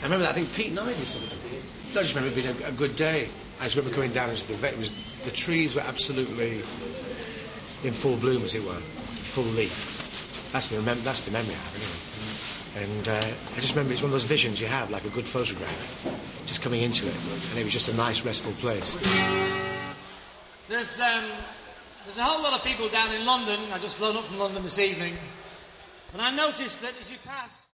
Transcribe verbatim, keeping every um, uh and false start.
remember that. I think Pete Knight did something. I just remember it being a, a good day. I just remember coming down into the vet. It was, the trees were absolutely in full bloom, as it were, full leaf. That's the, remem- that's the memory I have, anyway. And uh, I just remember it's one of those visions you have, like a good photograph, just coming into it, and it was just a nice, restful place. There's, um, there's a whole lot of people down in London. I just flown up from London this evening, and I noticed that as you pass...